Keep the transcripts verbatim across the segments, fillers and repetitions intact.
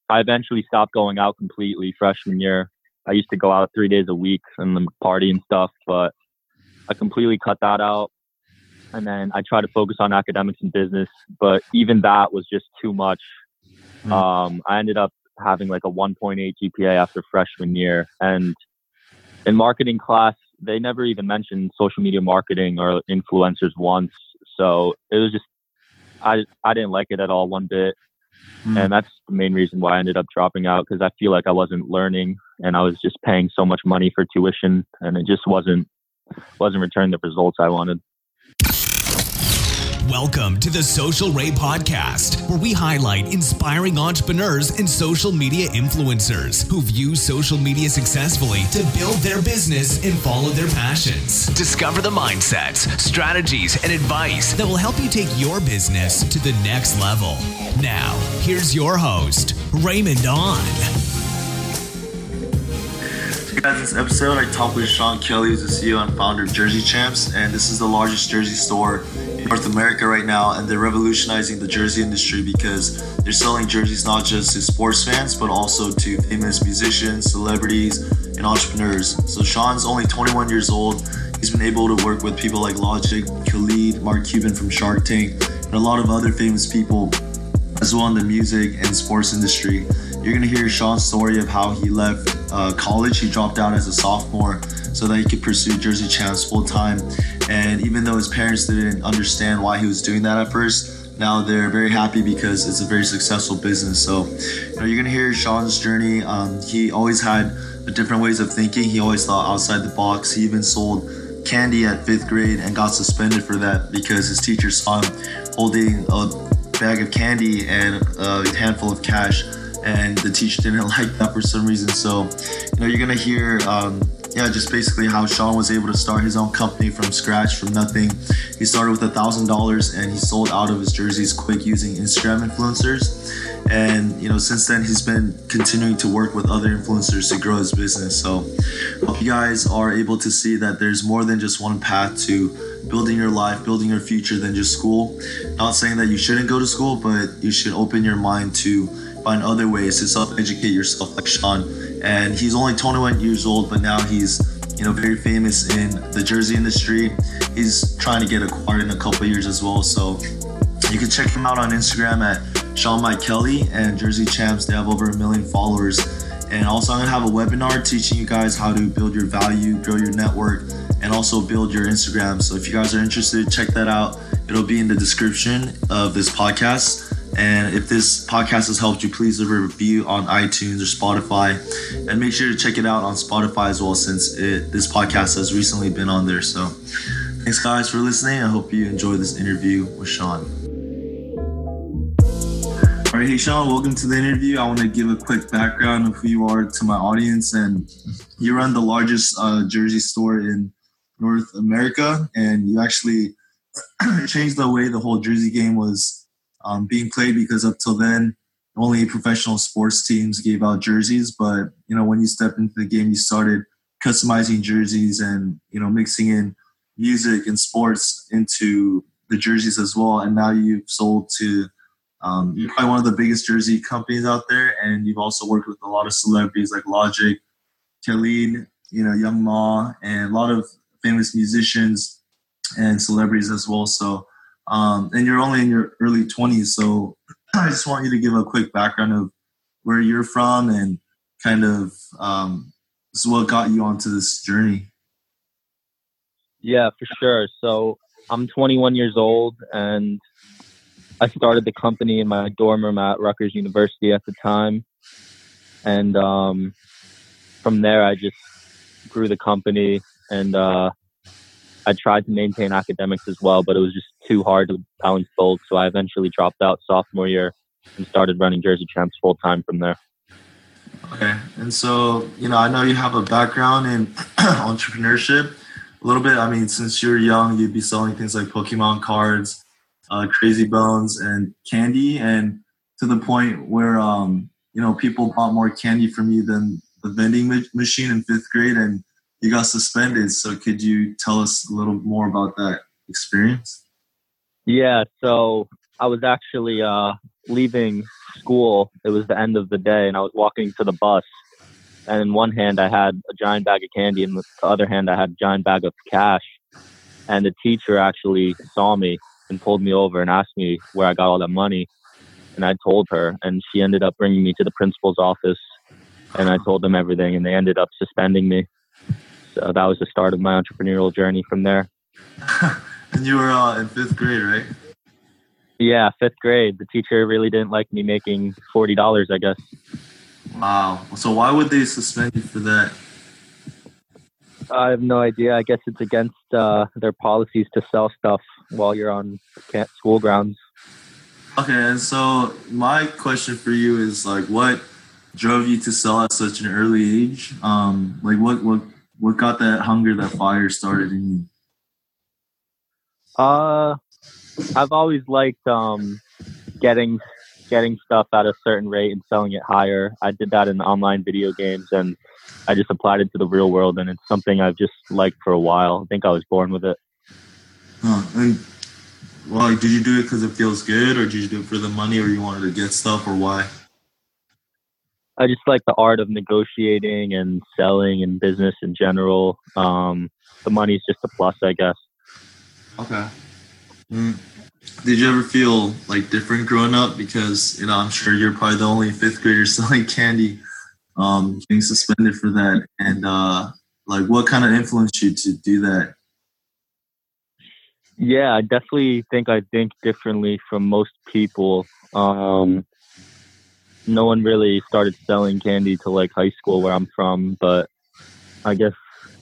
I eventually stopped going out completely freshman year. I used to go out three days a week and then party and stuff, but I completely cut that out. And then I tried to focus on academics and business, but even that was just too much. Mm. Um, I ended up having like a one point eight G P A after freshman year. And in marketing class, they never even mentioned social media marketing or influencers once. So it was just, I, I didn't like it at all one bit. Mm. And that's the main reason why I ended up dropping out, because I feel like I wasn't learning and I was just paying so much money for tuition and it just wasn't, wasn't returning the results I wanted. Welcome to the Social Ray Podcast, where we highlight inspiring entrepreneurs and social media influencers who've used social media successfully to build their business and follow their passions. Discover the mindsets, strategies, and advice that will help you take your business to the next level. Now, here's your host, Raymond On. So guys, in this episode, I talked with Sean Kelly, who's the C E O and founder of Jersey Champs, and this is the largest jersey store in North America right now, and they're revolutionizing the jersey industry because they're selling jerseys not just to sports fans, but also to famous musicians, celebrities, and entrepreneurs. So Sean's only twenty-one years old. He's been able to work with people like Logic, Khalid, Mark Cuban from Shark Tank, and a lot of other famous people as well in the music and sports industry. You're going to hear Sean's story of how he left uh, college. He dropped out as a sophomore so that he could pursue Jersey Champs full time. And even though his parents didn't understand why he was doing that at first, now they're very happy because it's a very successful business. So you know, you're going to hear Sean's journey. Um, he always had different ways of thinking. He always thought outside the box. He even sold candy at fifth grade and got suspended for that because his teacher saw him holding a bag of candy and a handful of cash, and the teacher didn't like that for some reason. So you know, you're gonna hear um yeah just basically how Sean was able to start his own company from scratch, from nothing. He started with a thousand dollars and he sold out of his jerseys quick using Instagram influencers, and you know, since then he's been continuing to work with other influencers to grow his business. So I hope you guys are able to see that there's more than just one path to building your life, building your future than just school. Not saying that you shouldn't go to school, but you should open your mind to find other ways to self-educate yourself like Sean. And he's only twenty-one years old, but now he's, you know, very famous in the jersey industry. He's trying to get acquired in a couple of years as well. So you can check him out on Instagram at Sean Mike Kelly and Jersey Champs. They have over a million followers. And also I'm gonna have a webinar teaching you guys how to build your value, grow your network, and also build your Instagram. So if you guys are interested, check that out. It'll be in the description of this podcast. And if this podcast has helped you, please leave a review on iTunes or Spotify. And make sure to check it out on Spotify as well, since it, this podcast has recently been on there. So thanks guys for listening. I hope you enjoyed this interview with Sean. All right, hey Sean, welcome to the interview. I want to give a quick background of who you are to my audience. And you run the largest uh, jersey store in North America, and you actually changed the way the whole jersey game was um, being played, because up till then only professional sports teams gave out jerseys. But you know, when you stepped into the game, you started customizing jerseys and you know, mixing in music and sports into the jerseys as well. And now you've sold to um, you're probably one of the biggest jersey companies out there, and you've also worked with a lot of celebrities like Logic, Khalid, you know, Young Ma, and a lot of famous musicians and celebrities as well. So, um, and you're only in your early twenties. So I just want you to give a quick background of where you're from and kind of um, this is what got you onto this journey. Yeah, for sure. So I'm twenty-one years old, and I started the company in my dorm room at Rutgers University at the time. And um, from there, I just grew the company, and uh, I tried to maintain academics as well, but it was just too hard to balance both. So I eventually dropped out sophomore year and started running Jersey Champs full time from there. Okay. And so, you know, I know you have a background in entrepreneurship a little bit. I mean, since you're young, you'd be selling things like Pokemon cards, uh, Crazy Bones, and candy, and to the point where, um, you know, people bought more candy from you than the vending ma- machine in fifth grade, and you got suspended. So could you tell us a little more about that experience? Yeah, so I was actually uh, leaving school. It was the end of the day, and I was walking to the bus. And in one hand, I had a giant bag of candy, and with the other hand, I had a giant bag of cash. And the teacher actually saw me and pulled me over and asked me where I got all that money. And I told her, and she ended up bringing me to the principal's office. And I told them everything, and they ended up suspending me. So that was the start of my entrepreneurial journey from there. And you were uh, in fifth grade, right? Yeah, fifth grade. The teacher really didn't like me making forty dollars, I guess. Wow. So why would they suspend you for that? I have no idea. I guess it's against uh, their policies to sell stuff while you're on school grounds. Okay, and so my question for you is, like, what drove you to sell at such an early age? Um, like, what, what, what got that hunger, that fire started in you? Uh, I've always liked um, getting getting stuff at a certain rate and selling it higher. I did that in online video games, and I just applied it to the real world, and it's something I've just liked for a while. I think I was born with it. Huh. And well, like, did you do it because it feels good, or did you do it for the money, or you wanted to get stuff, or why? I just like the art of negotiating and selling and business in general. Um, the money's just a plus, I guess. Okay. Mm. Did you ever feel like different growing up? Because, you know, I'm sure you're probably the only fifth grader selling candy, um, being suspended for that. And uh, like, what kind of influenced you to do that? Yeah, I definitely think I think differently from most people. Um, no one really started selling candy till like high school where I'm from, but I guess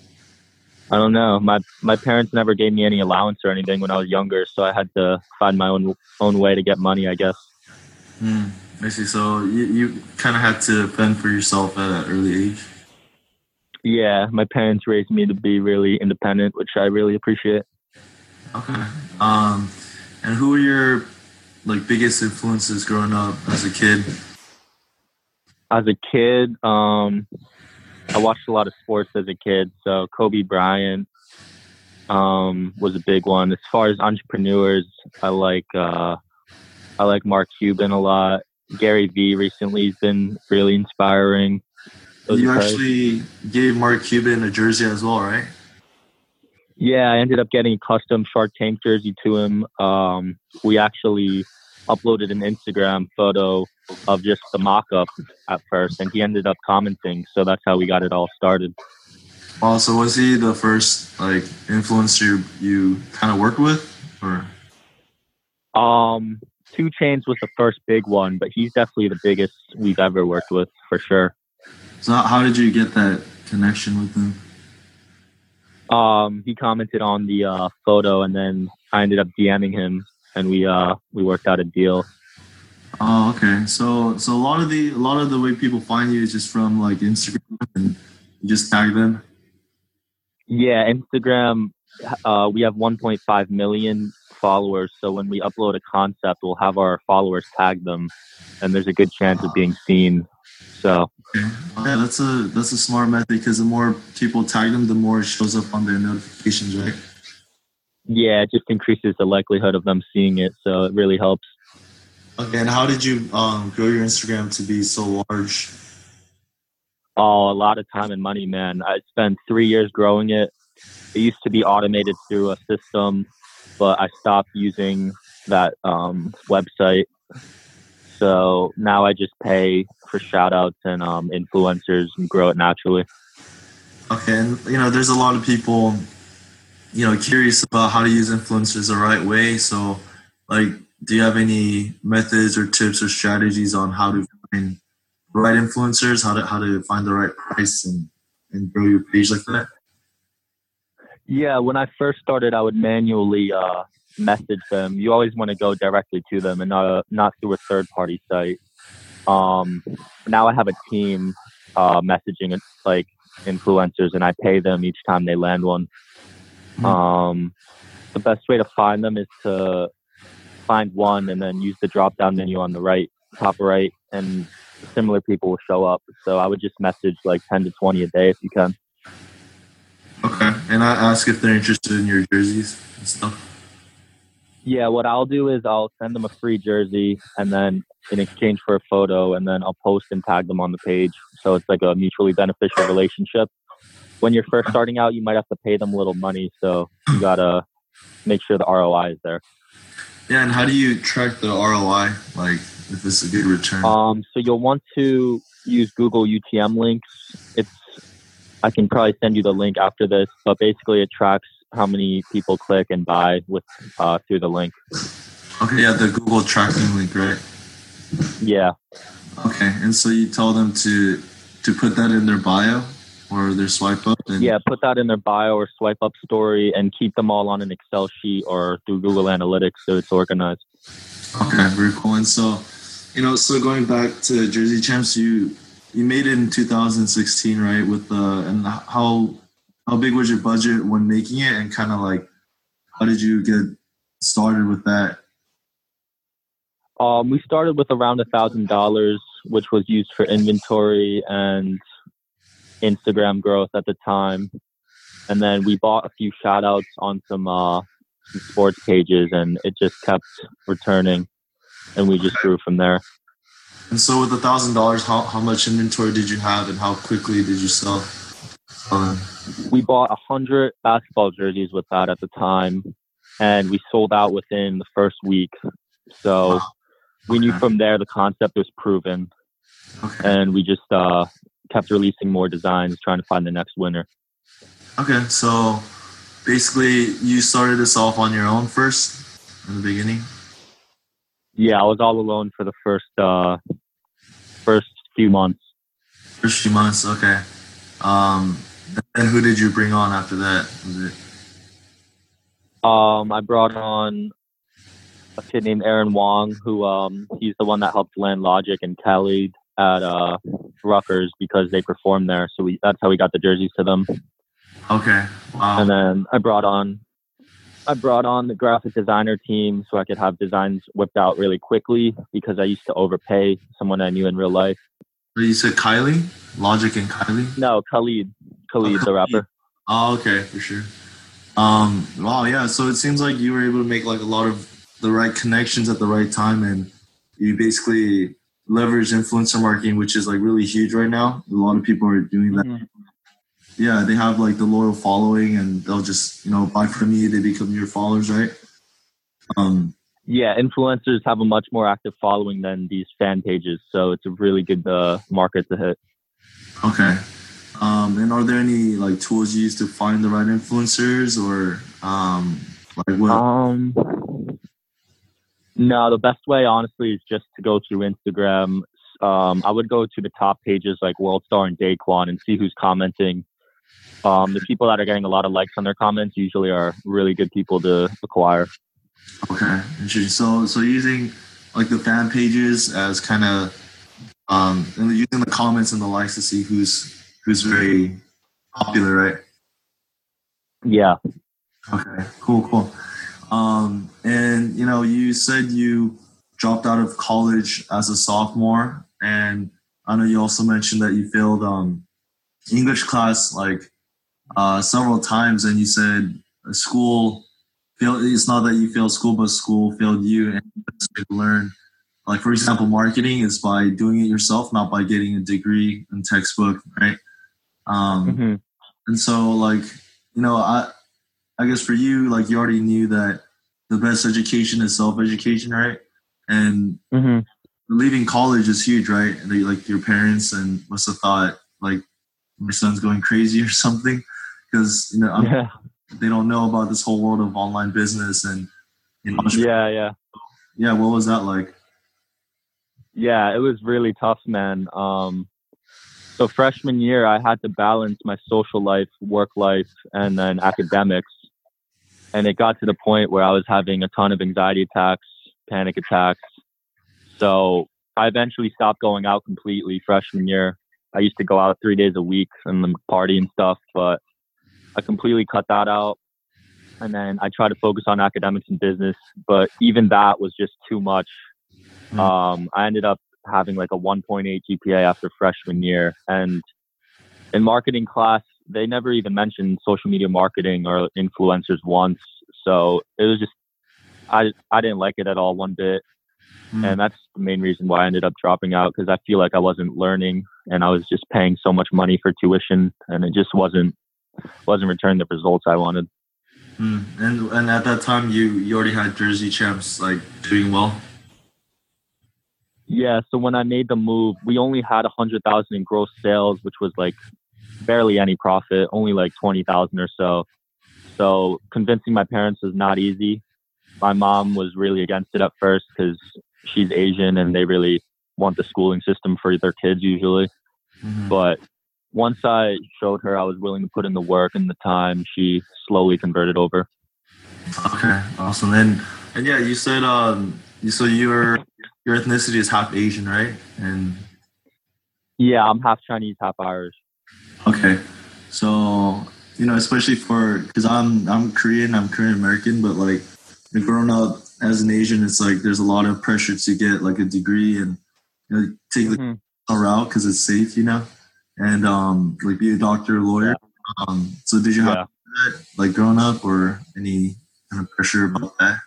I don't know. My my parents never gave me any allowance or anything when I was younger, so I had to find my own own way to get money, I guess. Mm, I see. So you, you kind of had to fend for yourself at an early age. Yeah, my parents raised me to be really independent, which I really appreciate. Okay. Um, and who were your like biggest influences growing up as a kid? As a kid, um, I watched a lot of sports as a kid. So Kobe Bryant um, was a big one. As far as entrepreneurs, I like uh, I like Mark Cuban a lot. Gary Vee recently has been really inspiring. Those You guys. actually gave Mark Cuban a jersey as well, right? Yeah, I ended up getting a custom Shark Tank jersey to him. Um, we actually uploaded an Instagram photo of just the mock-up at first, and he ended up commenting. So that's how we got it all started. Oh, so was he the first like influencer you kind of worked with, or? Um, two Chainz was the first big one, but he's definitely the biggest we've ever worked with for sure. So how did you get that connection with him? Um, he commented on the uh, photo, and then I ended up DMing him, and we uh we worked out a deal. Oh, okay. So so a lot of the a lot of the way people find you is just from like Instagram, and you just tag them. Yeah, Instagram. Uh, we have one point five million followers, so when we upload a concept, we'll have our followers tag them, and there's a good chance of being seen. So okay. Yeah, that's a that's a smart method, because the more people tag them, the more it shows up on their notifications, right? Yeah, it just increases the likelihood of them seeing it, so it really helps. Okay, and how did you um, grow your Instagram to be so large? Oh, a lot of time and money, man. I spent three years growing it. It used to be automated through a system, but I stopped using that um, website. So now I just pay for shout outs and um, influencers and grow it naturally. Okay, and you know, there's a lot of people, you know, curious about how to use influencers the right way. So, like, do you have any methods or tips or strategies on how to find the right influencers, how to how to find the right price and, and grow your page like that? Yeah, when I first started, I would manually uh, message them. You always want to go directly to them and not a, not through a third party site. Um, now I have a team uh, messaging like influencers, and I pay them each time they land one. Mm-hmm. Um, the best way to find them is to find one and then use the drop down menu on the right, top right, and similar people will show up. So I would just message like ten to twenty a day if you can. Okay, and I ask if they're interested in your jerseys and stuff. Yeah, what I'll do is I'll send them a free jersey, and then in exchange for a photo, and then I'll post and tag them on the page. So it's like a mutually beneficial relationship. When you're first starting out, you might have to pay them a little money, so you gotta make sure the R O I is there. Yeah, and how do you track the R O I? Like, if it's a good return? Um, so you'll want to use Google U T M links. It's I can probably send you the link after this, but basically it tracks how many people click and buy with uh, through the link. Okay, yeah, the Google tracking link, right? Yeah. Okay, and so you tell them to to put that in their bio or their swipe up? And Yeah, put that in their bio or swipe up story and keep them all on an Excel sheet or through Google Analytics so it's organized. Okay, very cool. And so, you know, so going back to Jersey Champs, you you made it in two thousand sixteen, right? With the and how how big was your budget when making it, and kind of like how did you get started with that? Um, we started with around a thousand dollars, which was used for inventory and Instagram growth at the time, and then we bought a few shout outs on some uh some sports pages, and it just kept returning, and we just grew from there. And so with a thousand dollars, how how much inventory did you have, and how quickly did you sell? Um, We bought a hundred basketball jerseys with that at the time, and we sold out within the first week. So we knew okay. from there the concept was proven, Okay. and we just uh, kept releasing more designs, trying to find the next winner. Okay. So basically, you started this off on your own first in the beginning. Yeah, I was all alone for the first uh, first few months. First few months. Okay. Um, and who did you bring on after that? Was it? Um, I brought on a kid named Aaron Wong, who um, he's the one that helped land Logic and Kelly at uh, Rutgers because they performed there. So we that's how we got the jerseys to them. Okay. Wow. And then I brought on I brought on the graphic designer team so I could have designs whipped out really quickly because I used to overpay someone I knew in real life. You said Kylie? Logic and Kylie? No, Khalid. Khalid, Oh, the rapper. Oh, okay, for sure. Um, wow, yeah. So it seems like you were able to make like a lot of the right connections at the right time, and you basically leverage influencer marketing, which is like really huge right now. A lot of people are doing that. Mm-hmm. Yeah, they have like the loyal following, and they'll just, you know, buy from you. They become your followers, right? Um, Yeah, influencers have a much more active following than these fan pages, so it's a really good uh, market to hit. okay. Um, and are there any like tools you use to find the right influencers, or um, like what? Um, no, the best way, honestly, is just to go through Instagram. Um, I would go to the top pages like WorldStar and Daquan and see who's commenting. Um, the people that are getting a lot of likes on their comments usually are really good people to acquire. Okay, interesting. So, so using like the fan pages as kind of um, and using the comments and the likes to see who's who's very popular, right? Yeah. Okay, cool, cool. Um, and you know, you said you dropped out of college as a sophomore, and I know you also mentioned that you failed um, English class like uh, several times, and you said school failed. It's not that you failed school, but school failed you, and the best way to learn, like for example, marketing is by doing it yourself, not by getting a degree and textbook, right? Um, Mm-hmm. and so, like, you know, I, I guess for you, like, you already knew that the best education is self-education, right? And Mm-hmm. leaving college is huge, right? They, like, your parents and must have thought, like, my son's going crazy or something, because you know I'm, Yeah. they don't know about this whole world of online business and you know. Yeah, yeah. Yeah, what was that like? Yeah, it was really tough, man. Um, so freshman year, I had to balance my social life, work life, and then academics. And it got to the point where I was having a ton of anxiety attacks, panic attacks. So I eventually stopped going out completely freshman year. I used to go out three days a week and then party and stuff, but I completely cut that out. And then I tried to focus on academics and business, but even that was just too much. Mm. Um, I ended up having like a one point eight G P A after freshman year. And in marketing class, they never even mentioned social media marketing or influencers once. So it was just I I didn't like it at all one bit. Mm. And that's the main reason why I ended up dropping out, because I feel like I wasn't learning and I was just paying so much money for tuition, and it just wasn't wasn't returning the results I wanted. Mm. And and at that time, you you already had Jersey Champs like doing well. Yeah, so when I made the move, we only had a hundred thousand in gross sales, which was like barely any profit, only like twenty thousand or so. So convincing my parents was not easy. My mom was really against it at first because she's Asian and they really want the schooling system for their kids usually. Mm-hmm. But once I showed her I was willing to put in the work and the time, she slowly converted over. Okay, awesome. And and yeah, you said um, you so your your ethnicity is half Asian, right? And yeah, I'm half Chinese, half Irish. Okay, so you know, especially for because I'm I'm Korean, I'm Korean American, but like growing up as an Asian, it's like there's a lot of pressure to get like a degree and you know, take the mm-hmm. route because it's safe, you know, and um, like be a doctor, lawyer. Yeah. Um, so did you have yeah. that like growing up, or any kind of pressure about that?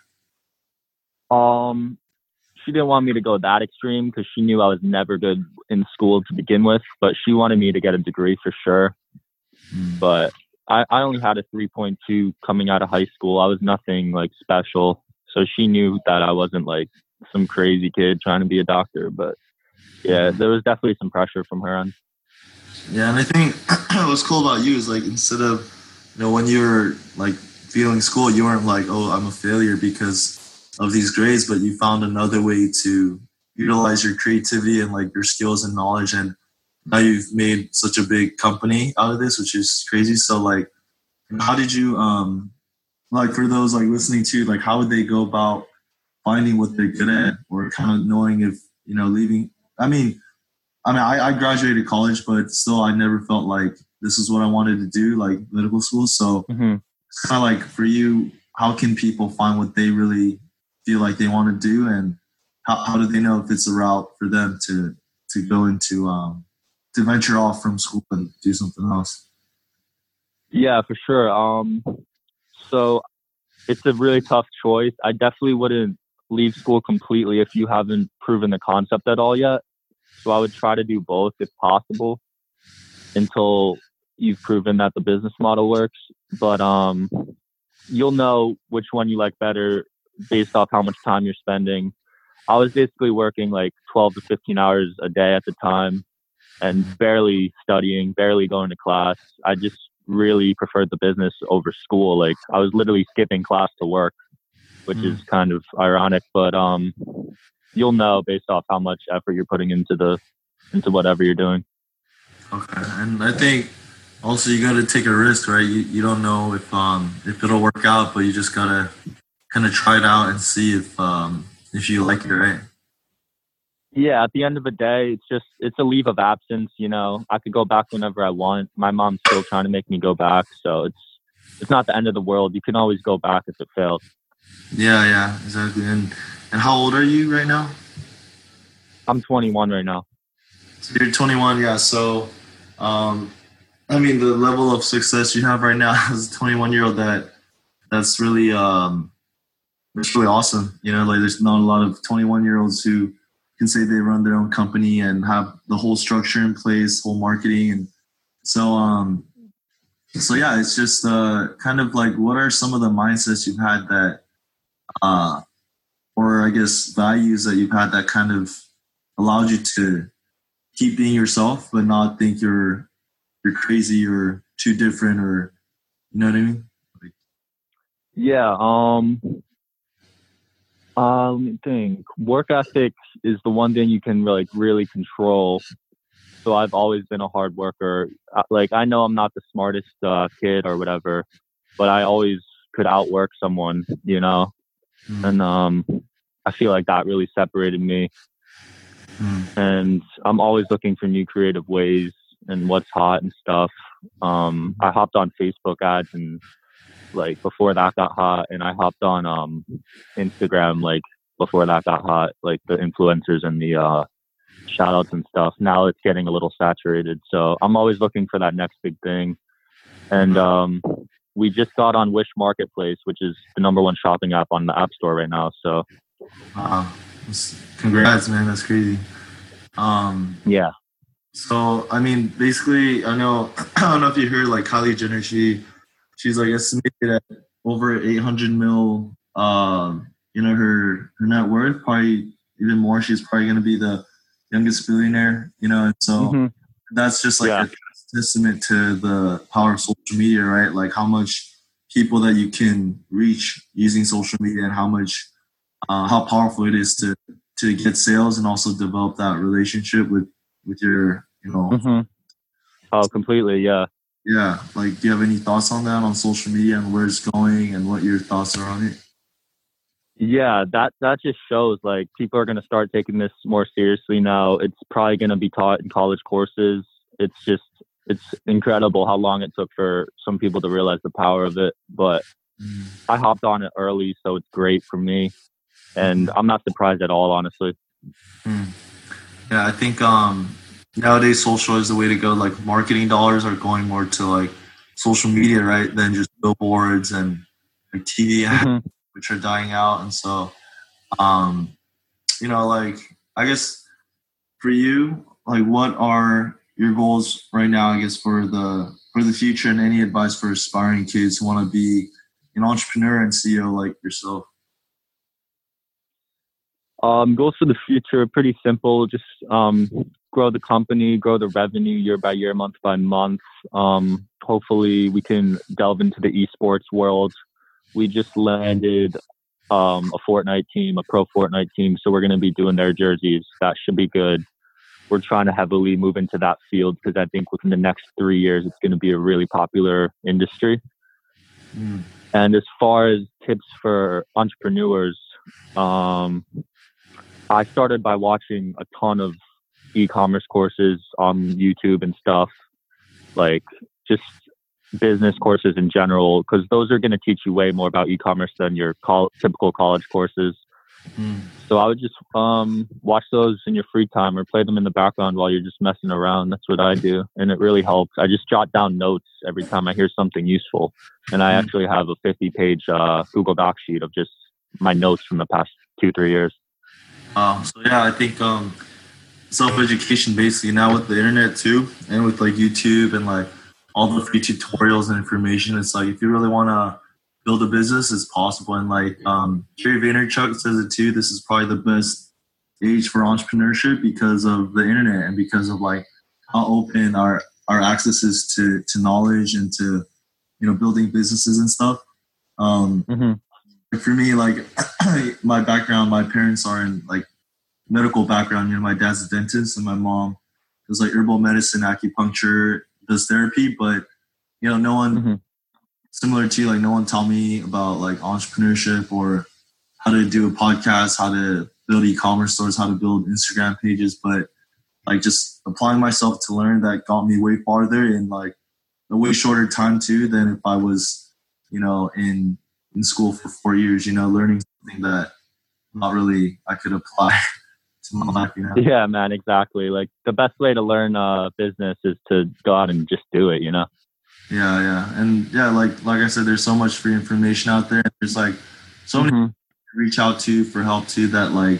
Um, she didn't want me to go that extreme because she knew I was never good in school to begin with, but she wanted me to get a degree for sure. Mm. But I, I only had a three point two coming out of high school. I was nothing like special. So she knew that I wasn't like some crazy kid trying to be a doctor. But yeah, there was definitely some pressure from her end. Yeah, and I think what's cool about you is like instead of, you know, when you were like feeling school, you weren't like, oh, I'm a failure because of these grades, but you found another way to utilize your creativity and like your skills and knowledge. And now you've made such a big company out of this, which is crazy. So like, how did you, um, like for those like listening to, like how would they go about finding what they're good at, or kind of knowing if, you know, leaving, I mean, I mean, I, I graduated college, but still I never felt like this is what I wanted to do, like medical school. So mm-hmm. it's kind of like for you, how can people find what they really feel like they want to do, and how, how do they know if it's a route for them to, to go into, um, to venture off from school and do something else? Yeah, for sure. Um, so it's a really tough choice. I definitely wouldn't leave school completely if you haven't proven the concept at all yet. So I would try to do both if possible until you've proven that the business model works. But um, you'll know which one you like better based off how much time you're spending. I was basically working like twelve to fifteen hours a day at the time and barely studying, barely going to class. I just really preferred the business over school. Like I was literally skipping class to work, which mm. is kind of ironic, but um, you'll know based off how much effort you're putting into the into whatever you're doing. Okay, and I think also you got to take a risk, right? You you don't know if um if it'll work out, but you just gotta kind of try it out and see if um if you like it, right? Yeah, at the end of the day, it's just it's a leave of absence. You know, I could go back whenever I want. My mom's still trying to make me go back, so it's it's not the end of the world. You can always go back if it fails. Yeah, yeah, exactly. And and how old are you right now? I'm twenty-one right now. So you're twenty-one, yeah. So, um, I mean, the level of success you have right now as a twenty-one-year-old, that that's really um, it's really awesome. You know, like there's not a lot of twenty-one-year-olds who can say they run their own company and have the whole structure in place, whole marketing, and so um, so yeah, it's just uh, kind of like what are some of the mindsets you've had that, uh, or I guess values that you've had that kind of allowed you to keep being yourself, but not think you're you're crazy or too different, or you know what I mean? Like, yeah. Um. Uh, let me think. Work ethic is the one thing you can like really control. So I've always been a hard worker. Like I know I'm not the smartest uh, kid or whatever, but I always could outwork someone, you know. Mm. And um, I feel like that really separated me. Mm. And I'm always looking for new creative ways and what's hot and stuff. Um, I hopped on Facebook ads and like before that got hot, and I hopped on um Instagram like before that got hot, like the influencers and the uh shout outs and stuff. Now it's getting a little saturated, so I'm always looking for that next big thing. And um we just got on Wish Marketplace, which is the number one shopping app on the App Store right now. So, wow, congrats, man! That's crazy. Um, yeah. So I mean, basically, I know I don't know if you heard like Kylie Jenner. She she's like estimated at over eight hundred mil. Um, you know her her net worth, probably even more. She's probably going to be the youngest billionaire. You know, and so mm-hmm. that's just like yeah. a testament to the power of social media, right? Like how much people that you can reach using social media, and how much uh, how powerful it is to to get sales and also develop that relationship with with your, you know. Mm-hmm. Oh, completely, yeah. Yeah, like, do you have any thoughts on that, on social media and where it's going and what your thoughts are on it? Yeah, that that just shows like people are going to start taking this more seriously now. It's probably going to be taught in college courses. It's just, it's incredible how long it took for some people to realize the power of it. But mm. I hopped on it early, so it's great for me. And I'm not surprised at all, honestly. Mm. Yeah, I think um, nowadays social is the way to go. Like marketing dollars are going more to like social media, right, than just billboards and like T V ads, mm-hmm. which are dying out. And so, um, you know, like I guess for you, like what are your goals right now? I guess for the for the future, and any advice for aspiring kids who want to be an entrepreneur and C E O like yourself? Um, goals for the future are pretty simple. Just um, grow the company, grow the revenue year by year, month by month. Um, hopefully we can delve into the esports world. We just landed um, a Fortnite team, a pro Fortnite team. So we're going to be doing their jerseys. That should be good. We're trying to heavily move into that field because I think within the next three years, it's going to be a really popular industry. Mm. And as far as tips for entrepreneurs, um, I started by watching a ton of e-commerce courses on YouTube and stuff, like just business courses in general, because those are going to teach you way more about e-commerce than your col- typical college courses. Mm. So I would just um, watch those in your free time or play them in the background while you're just messing around. That's what I do. And it really helps. I just jot down notes every time I hear something useful. And I actually have a fifty-page uh, Google Doc sheet of just my notes from the past two, three years. Um, so yeah, I think um, self-education basically now with the internet too, and with like YouTube and like all the free tutorials and information, it's like if you really want to build a business, it's possible. And like um, Gary Vaynerchuk says it too, this is probably the best age for entrepreneurship because of the internet and because of like how open our, our access is to, to knowledge and to, you know, building businesses and stuff. Um, mm-hmm. For me, like my background, my parents are in like medical background. You know, my dad's a dentist and my mom does like herbal medicine, acupuncture, does therapy. But, you know, no one mm-hmm. similar to you, like no one taught me about like entrepreneurship or how to do a podcast, how to build e-commerce stores, how to build Instagram pages. But like just applying myself to learn that got me way farther in like a way shorter time too than if I was, you know, in in school for four years, you know, learning something that not really I could apply to my life, you know? Yeah, man, exactly. Like the best way to learn uh, business is to go out and just do it, you know? Yeah, yeah. And yeah, like like I said, there's so much free information out there. There's like so many mm-hmm. people to reach out to for help too that like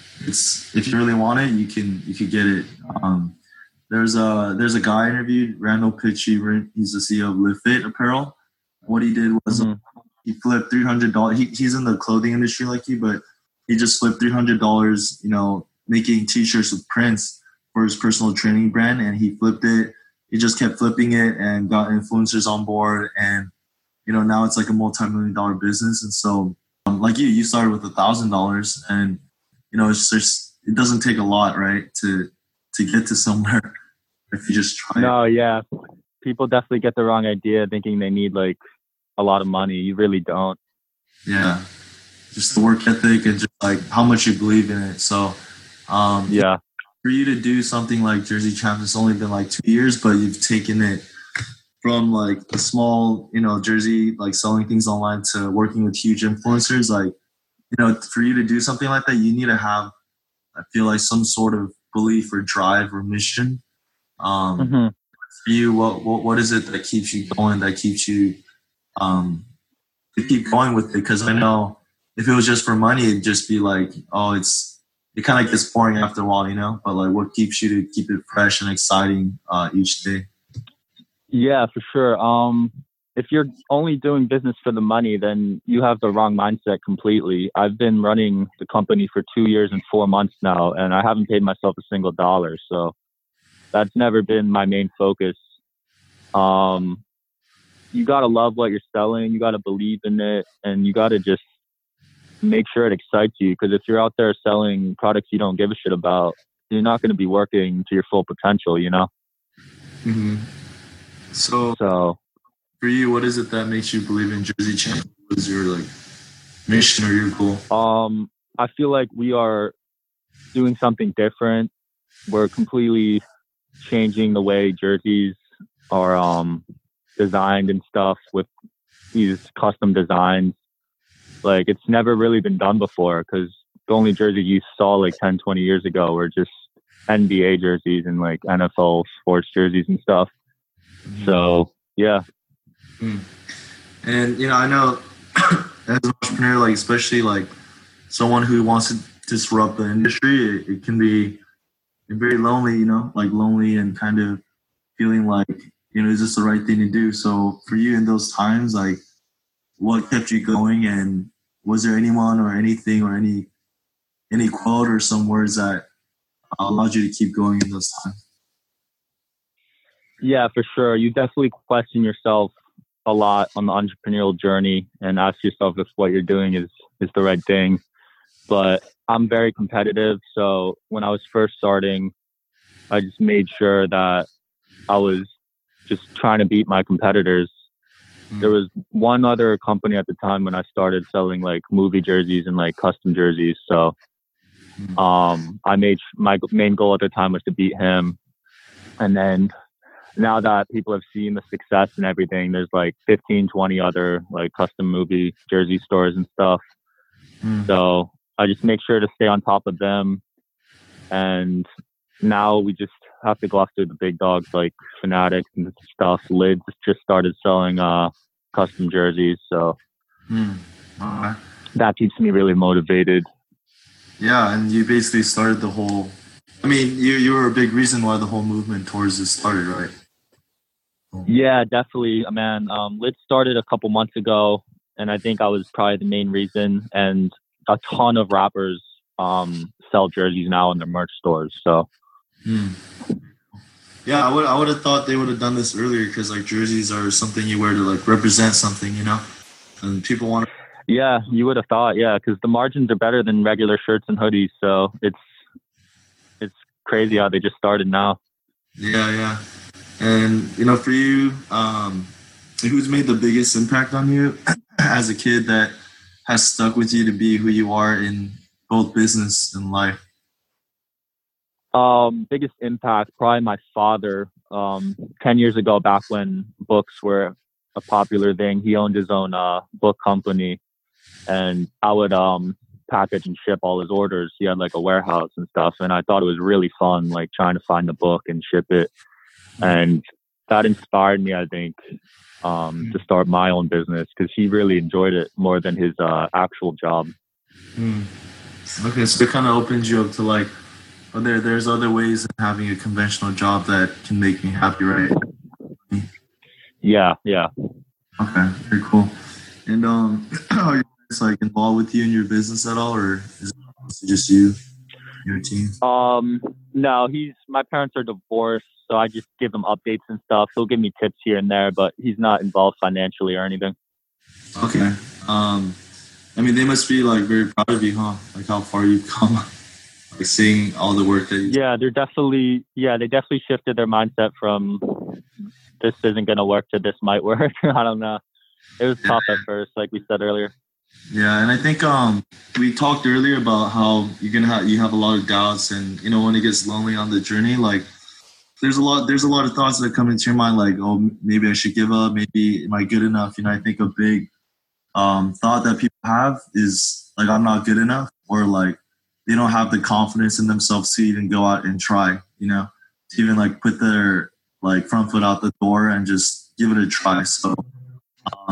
it's if you really want it, you can you can get it. Um, there's a there's a guy I interviewed, Randall Pitchy, he's the C E O of LiveFit Apparel. What he did was mm-hmm. he flipped three hundred dollars. He, he's in the clothing industry like you, but he just flipped three hundred dollars, you know, making t-shirts with prints for his personal training brand. And he flipped it. He just kept flipping it and got influencers on board. And, you know, now it's like a multi-million dollar business. And so um, like you, you started with a thousand dollars and, you know, it's just, it doesn't take a lot, right, to, to get to somewhere if you just try no, it. No, yeah. People definitely get the wrong idea thinking they need like a lot of money. You really don't. Yeah. Just the work ethic and just like how much you believe in it. So, um, yeah, for you to do something like Jersey Champs, it's only been like two years, but you've taken it from like a small, you know, jersey, like selling things online to working with huge influencers. Like, you know, for you to do something like that, you need to have, I feel like some sort of belief or drive or mission. Um, mm-hmm. For you, what, what, what is it that keeps you going, that keeps you, um, to keep going with it? Because I know if it was just for money, it'd just be like, oh, it's it kind of gets boring after a while, you know. But like, what keeps you to keep it fresh and exciting uh, each day? Yeah, for sure. Um, if you're only doing business for the money, then you have the wrong mindset completely. I've been running the company for two years and four months now, and I haven't paid myself a single dollar. So that's never been my main focus. Um, you got to love what you're selling. You got to believe in it, and you got to just make sure it excites you. Because if you're out there selling products you don't give a shit about, you're not going to be working to your full potential, you know? Mm-hmm. So, So for you, what is it that makes you believe in Jersey Champs? What is your like mission or your goal? Um, I feel like we are doing something different. We're completely changing the way jerseys are um, designed and stuff with these custom designs. Like, it's never really been done before, because the only jerseys you saw like ten, twenty years ago were just N B A jerseys and like N F L sports jerseys and stuff. Mm-hmm. So, yeah. Mm. And, you know, I know as an entrepreneur, like, especially like someone who wants to disrupt the industry, it, it can be very lonely, you know, like lonely and kind of feeling like, you know, is this the right thing to do? So for you in those times, like, what kept you going, and was there anyone or anything or any any quote or some words that allowed you to keep going in those times? Yeah, for sure. You definitely question yourself a lot on the entrepreneurial journey and ask yourself if what you're doing is is the right thing. But I'm very competitive, so when I was first starting, I just made sure that I was just trying to beat my competitors. Mm. There was one other company at the time when I started selling like movie jerseys and like custom jerseys. So mm. um, I made my main goal at the time was to beat him. And then now that people have seen the success and everything, there's like fifteen, twenty other like custom movie jersey stores and stuff. Mm. So I just make sure to stay on top of them. And now we just have to go after the big dogs like Fanatics and stuff. Lids just started selling uh, custom jerseys. So mm. uh, that keeps me really motivated. Yeah, and you basically started the whole... I mean, you, you were a big reason why the whole movement towards this started, right? Yeah, definitely, man. Um, Lids started a couple months ago, and I think I was probably the main reason. And a ton of rappers um, sell jerseys now in their merch stores. So, hmm. yeah, I would I would have thought they would have done this earlier, because like jerseys are something you wear to like represent something, you know, and people want to. Yeah, you would have thought, yeah, because the margins are better than regular shirts and hoodies. So it's it's crazy how they just started now. Yeah, yeah, and you know, for you, um, who's made the biggest impact on you as a kid that has stuck with you to be who you are in both business and life? Um, biggest impact, probably my father. Um, ten years ago, back when books were a popular thing, he owned his own uh, book company, and I would um, package and ship all his orders. He had like a warehouse and stuff, and I thought it was really fun, like trying to find the book and ship it. And that inspired me, I think, um, to start my own business, because he really enjoyed it more than his uh, actual job. Mm. Okay, so it kind of opens you up to like, oh, there, there's other ways of having a conventional job that can make me happy, right? Yeah, yeah. Okay, very cool. And um, are you guys like involved with you in your business at all, or is it just you, your team? Um, no, he's my parents are divorced, so I just give him updates and stuff. He'll give me tips here and there, but he's not involved financially or anything. Okay. Um, I mean, they must be like very proud of you, huh? Like how far you've come, like seeing all the work that you. Yeah, they're definitely. Yeah, they definitely shifted their mindset from this isn't gonna work to this might work. I don't know. It was tough at first, like we said earlier. Yeah, and I think um, we talked earlier about how you're gonna have you have a lot of doubts, and you know when it gets lonely on the journey, like there's a lot there's a lot of thoughts that come into your mind, like, oh, maybe I should give up, maybe am I good enough? You know, I think a big um, thought that people have is like, I'm not good enough, or like they don't have the confidence in themselves to even go out and try, you know, to even like put their like front foot out the door and just give it a try. So um,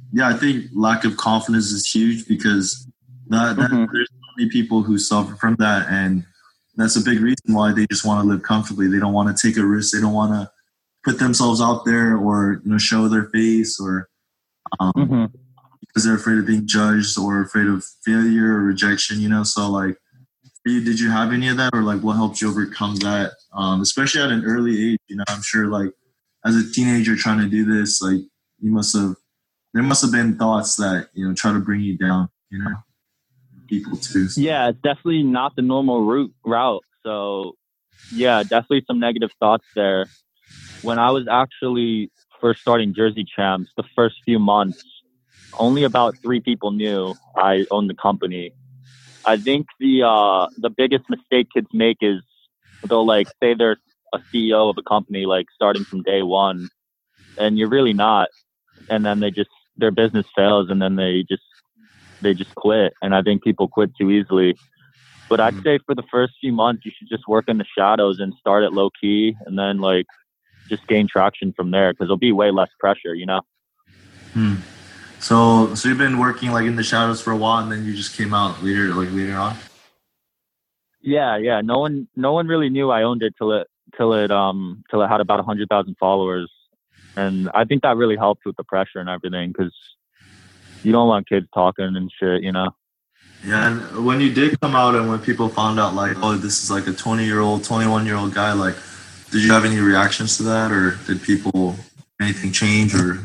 yeah, I think lack of confidence is huge because that, that Mhm. there's so many people who suffer from that, and that's a big reason why they just want to live comfortably. They don't want to take a risk. They don't want to put themselves out there or you know show their face or um, Mhm. because they're afraid of being judged or afraid of failure or rejection. You know, so like, for you, did you have any of that, or like what helped you overcome that? Um, especially at an early age. You know, I'm sure like as a teenager trying to do this, like you must have there must have been thoughts that you know try to bring you down. You know, people too. So. Yeah, it's definitely not the normal route route. So yeah, definitely some negative thoughts there. When I was actually first starting Jersey Champs, the first few months, only about three people knew I owned the company. I think the uh, the biggest mistake kids make is they'll like say they're a C E O of a company like starting from day one, and you're really not. And then they just their business fails, and then they just they just quit. And I think people quit too easily. But I'd say for the first few months, you should just work in the shadows and start it low key, and then like just gain traction from there because there'll be way less pressure, you know. Hmm. So, so you've been working like in the shadows for a while, and then you just came out later, like later on. Yeah, yeah. No one, no one really knew I owned it till it, till it, um, till it had about a hundred thousand followers, and I think that really helped with the pressure and everything because you don't want kids talking and shit, you know. Yeah, and when you did come out, and when people found out, like, oh, this is like a twenty-year-old, twenty-one-year-old guy, like, did you have any reactions to that, or did people anything change, or?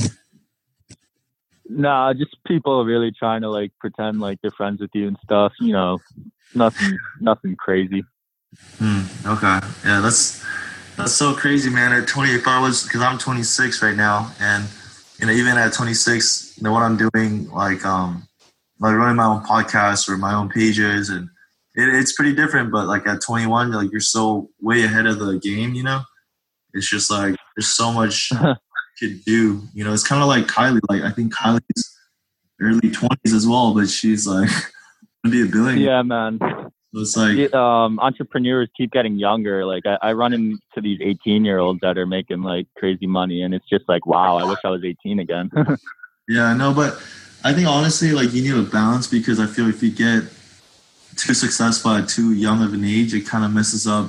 Nah, just people really trying to like pretend like they're friends with you and stuff. You know, nothing, nothing crazy. Hmm. Okay. Yeah, that's that's so crazy, man. At twenty, if I was, because I'm twenty-six right now, and you know, even at twenty-six, you know what I'm doing, like, um, like running my own podcast or my own pages, and it, it's pretty different. But like at twenty-one, like you're so way ahead of the game, you know. It's just like there's so much you could do. You know, it's kind of like Kylie. Like I think Kylie's early twenties as well, but she's like gonna be a billionaire. Yeah, man. So it's like It, um, entrepreneurs keep getting younger. Like I, I run into these eighteen year olds that are making like crazy money, and it's just like, wow, I wish I was eighteen again. yeah, no, but I think honestly, like you need a balance because I feel if you get too successful at too young of an age, it kind of messes up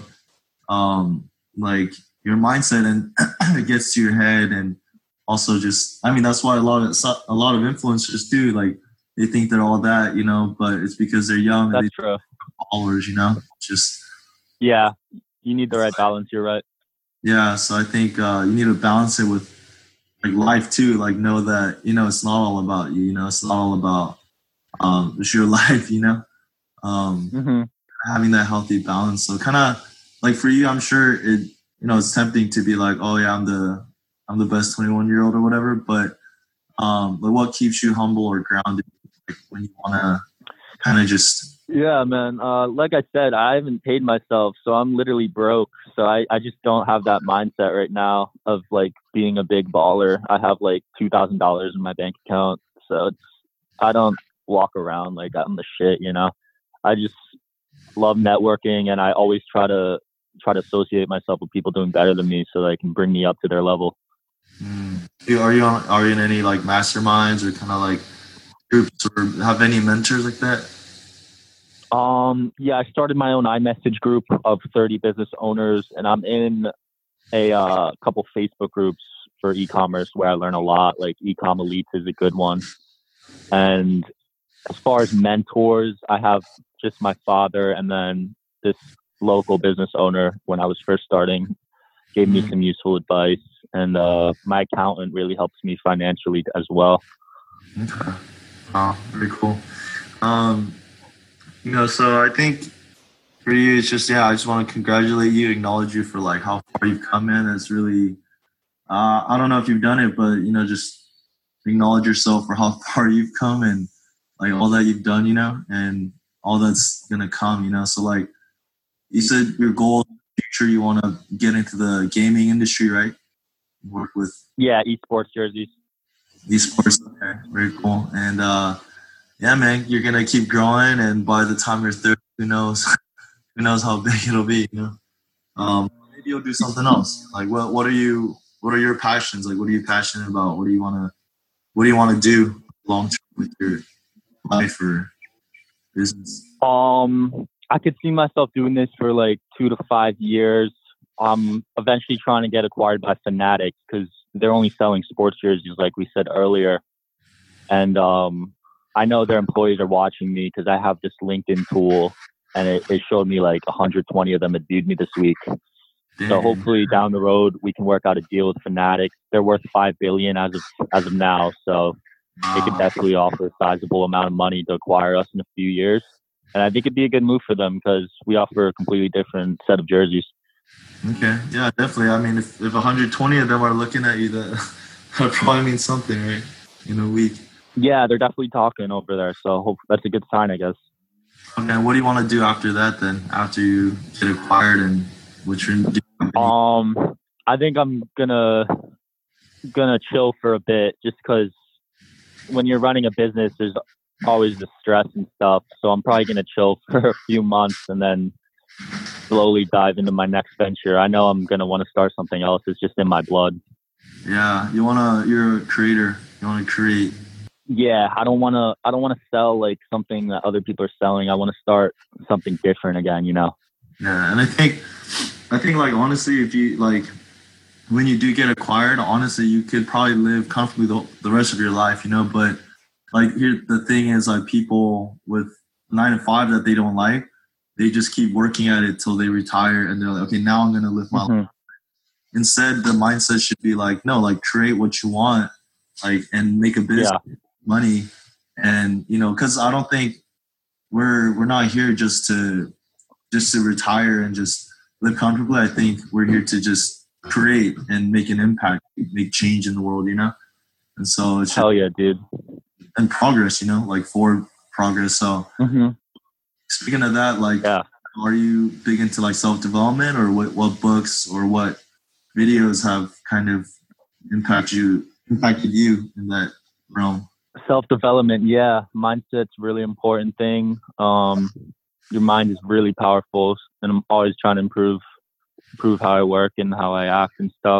um, like your mindset and it gets to your head, and also just I mean that's why a lot of a lot of influencers do like they think they're all that, you know, but it's because they're young and That's they true. have followers, you know, just Yeah, you need the right balance. You're right. yeah. So I think uh, you need to balance it with like life too. Like know that you know it's not all about you. You know, it's not all about um, it's your life. You know, um, Mm-hmm. having that healthy balance. So kind of like for you, I'm sure it you know it's tempting to be like, oh yeah, I'm the I'm the best twenty-one year old or whatever. But um, but what keeps you humble or grounded like, when you want to kind of just Yeah, man. Uh, like I said, I haven't paid myself, so I'm literally broke. So I, I just don't have that mindset right now of like being a big baller. I have like two thousand dollars in my bank account, so it's I don't walk around like I'm the shit, you know. I just love networking, and I always try to try to associate myself with people doing better than me, so they can bring me up to their level. Mm. Are you on, are you in any like masterminds or kind of like groups or have any mentors like that? Um, yeah, I started my own iMessage group of thirty business owners, and I'm in a uh, couple Facebook groups for e-commerce where I learn a lot. Like Ecom Elites is a good one. And as far as mentors, I have just my father, and then this local business owner when I was first starting gave me some useful advice, and uh, my accountant really helps me financially as well. Okay. Wow, very cool. Um, you know, so I think for you, it's just, yeah, I just want to congratulate you, acknowledge you for like how far you've come in. It's really, uh, I don't know if you've done it, but, you know, just acknowledge yourself for how far you've come and like all that you've done, you know, and all that's going to come, you know. So like you said, your goal in the future, you want to get into the gaming industry, right? Work with Yeah, esports jerseys. esports. Okay, very cool. And, uh, yeah, man, you're gonna keep growing, and by the time you're thirty, who knows? Who knows how big it'll be? You know, um, maybe you'll do something else. Like, what? What are you? What are your passions? Like, what are you passionate about? What do you wanna? what do you want to do long term with your life or business? Um, I could see myself doing this for like two to five years. I'm eventually trying to get acquired by Fanatics because they're only selling sports jerseys, like we said earlier. And um, I know their employees are watching me because I have this LinkedIn tool, and it, it showed me like one hundred twenty of them had viewed me this week. Damn. So hopefully down the road we can work out a deal with Fanatics. They're worth five billion dollars as of as of now, so they could definitely offer a sizable amount of money to acquire us in a few years. And I think it'd be a good move for them because we offer a completely different set of jerseys. Okay, yeah, definitely. I mean, if, if one hundred twenty of them are looking at you, that, that probably means something, right? In a week. Yeah, they're definitely talking over there, so hope that's a good sign, I guess. Okay, and what do you want to do after that then? After you get acquired and what you're doing? Um, I think I'm gonna gonna chill for a bit, just because when you're running a business, there's always the stress and stuff. So I'm probably gonna chill for a few months and then slowly dive into my next venture. I know I'm gonna want to start something else. It's just in my blood. Yeah, you wanna. You're a creator. You wanna create. Yeah, I don't wanna. I don't wanna sell like something that other people are selling. I want to start something different again. You know. Yeah, and I think, I think like honestly, if you like, when you do get acquired, honestly, you could probably live comfortably the, the rest of your life, you know. But like here, the thing is, like people with nine to five that they don't like, they just keep working at it till they retire, and they're like, okay, now I'm gonna live my Mm-hmm. life. Instead, the mindset should be like, no, like create what you want, like, and make a business, Yeah. money, and you know, because I don't think we're we're not here just to just to retire and just live comfortably. I think we're here to just create and make an impact, make change in the world, you know. And so it's just, Hell yeah, dude. and progress, you know, like forward progress. So Mm-hmm. speaking of that, like, Yeah. are you big into like self development, or what what books or what videos have kind of impact you impacted you in that realm? Self-development, yeah. Mindset's a really important thing. Um, your mind is really powerful, and I'm always trying to improve, improve how I work and how I act and stuff.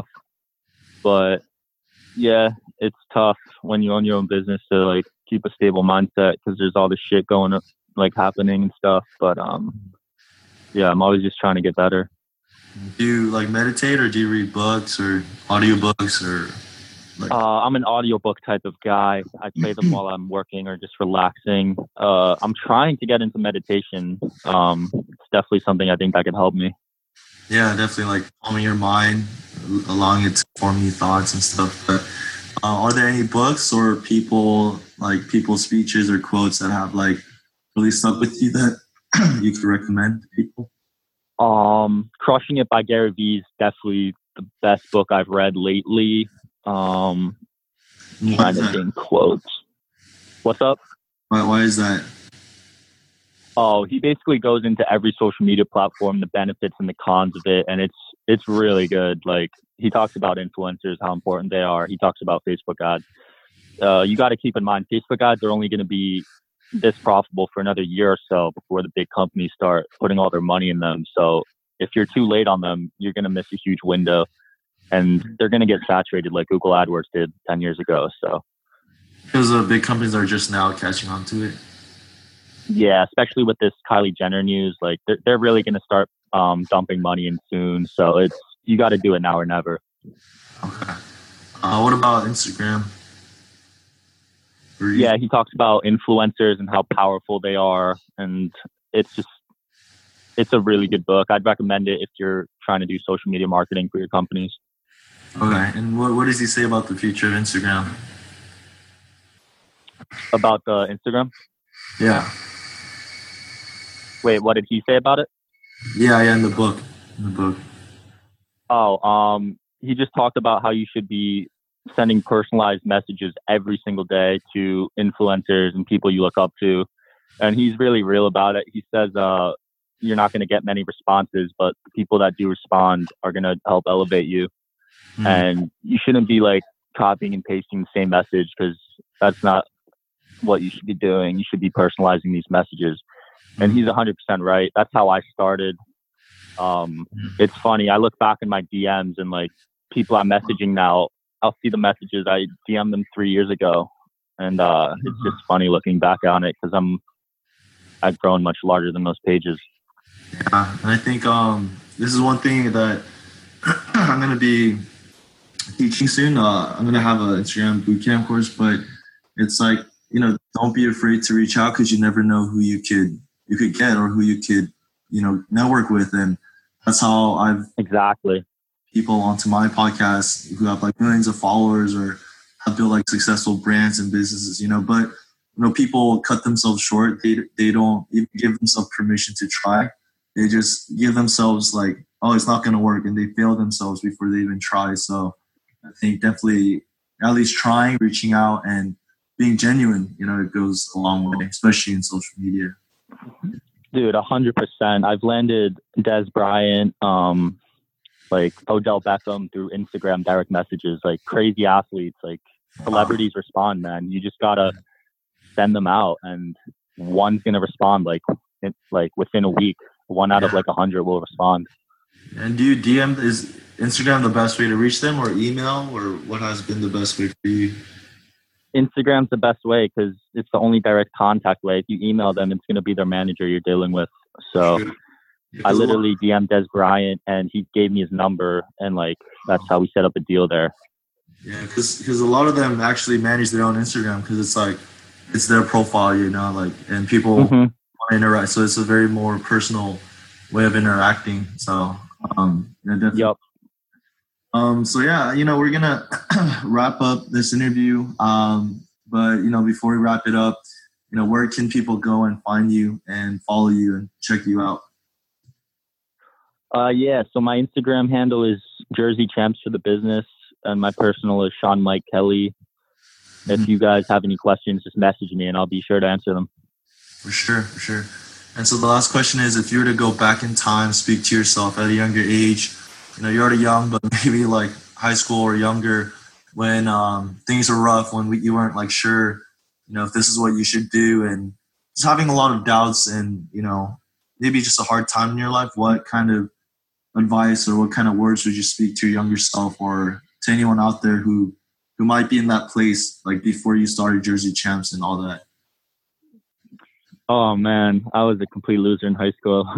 But yeah, it's tough when you own your own business to like keep a stable mindset because there's all this shit going up, like happening and stuff. But um, yeah, I'm always just trying to get better. Do you like meditate, or do you read books or audiobooks, or like? Uh, I'm an audiobook type of guy. I play them while I'm working or just relaxing. Uh, I'm trying to get into meditation. Um, it's definitely something I think that could help me. Yeah, definitely like calming your mind, allowing it to form new thoughts and stuff. But uh, are there any books or people, like people's speeches or quotes that have like really stuck with you that you could recommend to people? Um, Crushing It by Gary Vee is definitely the best book I've read lately. Um, Why trying is to that? think quotes. What's up? Why, why is that? Oh, he basically goes into every social media platform, the benefits and the cons of it, and it's it's really good. Like he talks about influencers, how important they are. He talks about Facebook ads. Uh, you got to keep in mind, Facebook ads are only going to be this profitable for another year or so before the big companies start putting all their money in them. So if you're too late on them, you're going to miss a huge window, and they're going to get saturated like Google AdWords did ten years ago. So Because the big companies are just now catching on to it. yeah, especially with this Kylie Jenner news, like they're, they're really going to start um, dumping money in soon. So it's, you got to do it now or never. Okay. Uh, what about Instagram? Or you- Yeah, he talks about influencers and how powerful they are. And it's just, it's a really good book. I'd recommend it if you're trying to do social media marketing for your companies. Okay. And what, what does he say about the future of Instagram? About the Instagram? Yeah. Wait, what did he say about it? Yeah, yeah, in the book. In the book. Oh, um, he just talked about how you should be sending personalized messages every single day to influencers and people you look up to. And he's really real about it. He says uh, you're not going to get many responses, but the people that do respond are going to help elevate you. Mm. And you shouldn't be like copying and pasting the same message because that's not what you should be doing. You should be personalizing these messages. And he's one hundred percent right. That's how I started. Um, it's funny. I look back in my D Ms and like people I'm messaging now, I'll see the messages. I D M'd them three years ago, and uh, mm-hmm. it's just funny looking back on it because I'm I've grown much larger than those pages. Yeah, and I think um, this is one thing that I'm gonna be teaching soon. Uh, I'm gonna have an Instagram bootcamp course, but it's like, you know, don't be afraid to reach out because you never know who you could you could get or who you could, you know, network with, and that's how I've exactly people onto my podcast who have like millions of followers or have built like successful brands and businesses, you know. But you know, people cut themselves short. They they don't even give themselves permission to try. They just give themselves like, oh, it's not gonna work, and they fail themselves before they even try. So I think definitely at least trying, reaching out, and being genuine, you know, it goes a long way, especially in social media. Dude, a hundred percent. I've landed Des Bryant, um, like Odell Beckham through Instagram direct messages, like crazy athletes, like celebrities respond, man. You just gotta send them out, and one's gonna respond like in, like within a week. One out yeah. of like a hundred will respond. And do you D M? Is Instagram the best way to reach them, or email, or what has been the best way for you? Instagram's the best way because it's the only direct contact way. If you email them, it's going to be their manager you're dealing with. So yeah, I literally D M'd Des Bryant, and he gave me his number, and like that's how we set up a deal there. Yeah, because because a lot of them actually manage their own Instagram because it's like it's their profile, you know, like, and people mm-hmm. want to interact. So it's a very more personal way of interacting. So um, yeah, definitely. Yep. Um, so yeah, you know, we're gonna wrap up this interview. Um, but you know, before we wrap it up, you know, where can people go and find you and follow you and check you out? Uh, yeah. So my Instagram handle is Jersey Champs for the business, and my personal is Sean Mike Kelly. Mm-hmm. If you guys have any questions, just message me, and I'll be sure to answer them. For sure, for sure. And so the last question is, if you were to go back in time, speak to yourself at a younger age. You know, you're already young, but maybe like high school or younger, when um, things are rough, when we, you weren't like sure, you know, if this is what you should do, and just having a lot of doubts and, you know, maybe just a hard time in your life, what kind of advice or what kind of words would you speak to your younger self or to anyone out there who, who might be in that place, like before you started Jersey Champs and all that? Oh, man, I was a complete loser in high school.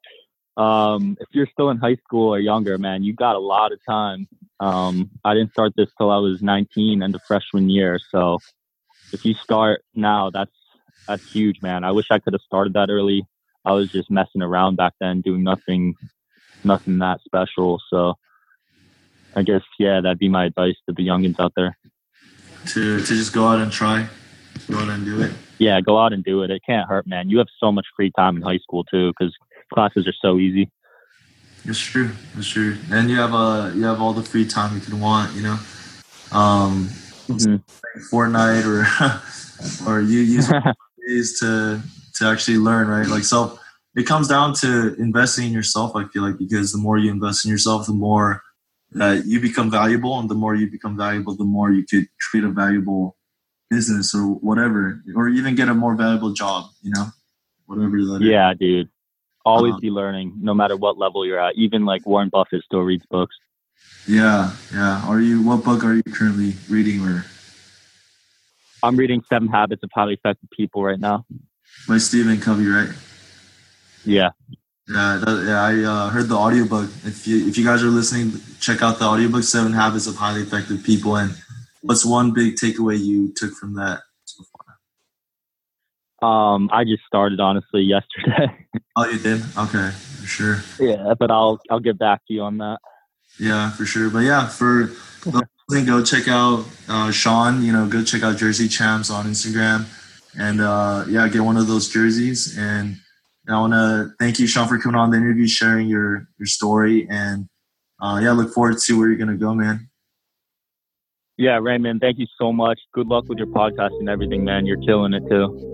Um, if you're still in high school or younger, man, you got a lot of time. Um, I didn't start this till I was nineteen, end of freshman year. So if you start now, that's, that's huge, man. I wish I could have started that early. I was just messing around back then, doing nothing, nothing that special. So I guess, yeah, that'd be my advice to the youngins out there. To, to just go out and try, go out and do it. Yeah, go out and do it. It can't hurt, man. You have so much free time in high school too, because classes are so easy. It's true. It's true. And you have uh you have all the free time you can want, you know. Um mm-hmm. Fortnite or or you use ways to to actually learn, right? Like, so it comes down to investing in yourself, I feel like, because the more you invest in yourself, the more that you become valuable, and the more you become valuable, the more you could create a valuable business or whatever, or even get a more valuable job, you know, whatever that is. Yeah, dude. Always um, be learning, no matter what level you're at. Even like Warren Buffett still reads books. Yeah, yeah. Are you? What book are you currently reading? Or I'm reading Seven Habits of Highly Effective People right now. By Stephen Covey, right? Yeah. Yeah, that, yeah. I uh, heard the audiobook. If you if you guys are listening, check out the audiobook, Seven Habits of Highly Effective People. And what's one big takeaway you took from that so far? Um, I just started honestly yesterday. Oh, you did? Okay, for sure. Yeah, but I'll I'll get back to you on that. Yeah, for sure. But yeah, for those, go check out uh, Sean. You know, go check out Jersey Champs on Instagram, and uh, yeah, get one of those jerseys. And I want to thank you, Sean, for coming on the interview, sharing your your story, and uh, yeah, look forward to where you're gonna go, man. Yeah, Raymond, thank you so much. Good luck with your podcast and everything, man. You're killing it too.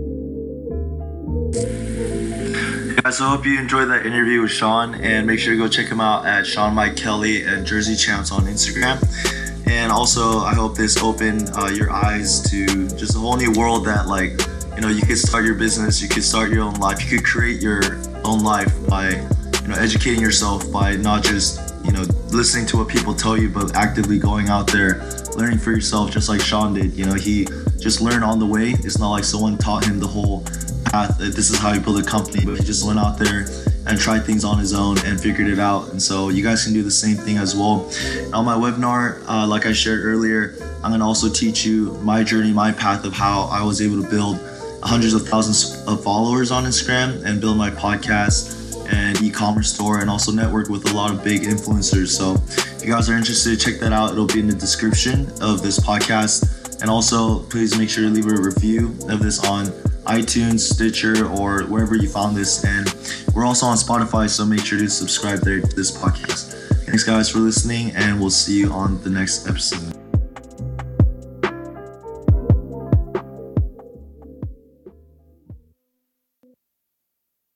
Yeah, so I hope you enjoyed that interview with Sean, and make sure to go check him out at Sean Mike Kelly and Jersey Champs on Instagram. And also, I hope this opened uh, your eyes to just a whole new world that, like, you know, you could start your business, you could start your own life, you could create your own life by, you know, educating yourself, by not just, you know, listening to what people tell you, but actively going out there, learning for yourself, just like Sean did. You know, he just learned on the way. It's not like someone taught him the whole path, that this is how you build a company, but he just went out there and tried things on his own and figured it out. And so you guys can do the same thing as well. And on my webinar, uh, like I shared earlier, I'm gonna also teach you my journey, my path of how I was able to build hundreds of thousands of followers on Instagram and build my podcast and e-commerce store, and also network with a lot of big influencers. So if you guys are interested, check that out. It'll be in the description of this podcast. And also please make sure to leave a review of this on iTunes, Stitcher, or wherever you found this. And we're also on Spotify, so make sure to subscribe there to this podcast. Thanks guys for listening, and we'll see you on the next episode.